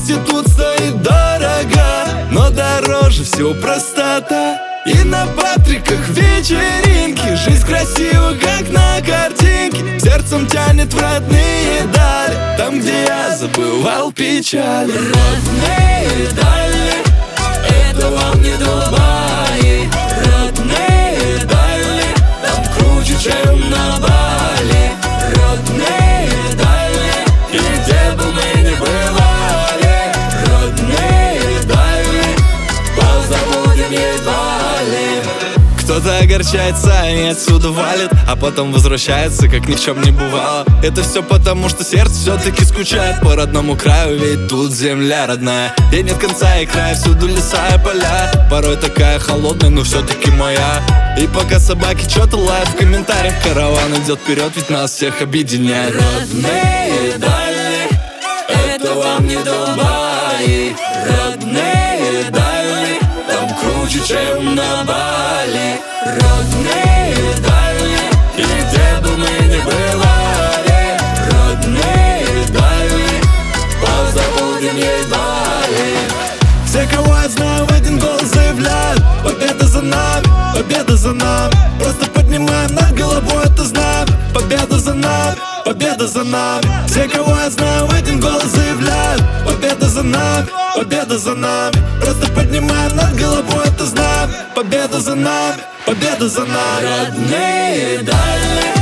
счастье тут стоит дорого, но дороже всего простота. И на Патриках вечеринки, жизнь красива, как на картинке. Сердцем тянет в родные дали, там, где я забывал печаль. Родные дали, это вам не Дубай. Родные дали, там круче, чем на Бали. Родные дали, и где бы мы ни бывали. Родные дали, позабудем едва ли. Кто-то огорчается и отсюда валит, а потом возвращается, как ни в чем не бывало. Это все потому, что сердце все-таки скучает по родному краю, ведь тут земля родная. И нет конца и края, всюду леса и поля. Порой такая холодная, но все-таки моя. И пока собаки что-то лают в комментариях, караван идет вперед, ведь нас всех объединяет. Родные дали, это вам не Дубай. Родные дали, там круче, чем на Бали. Родные дали, и где бы мы ни бывали. Родные дали, позабудем едва ли. Все, кого я знаю, в один голос заявляют: победа за нами, победа за нами. Просто поднимаем над головой это знамя. Победа за нами, победа за нами. Все, кого я знаю, в один голос заявляют: победа за нами, победа за нами. Просто поднимаем над головой это знамя. Победа за нами, победа за нами. Родные дали,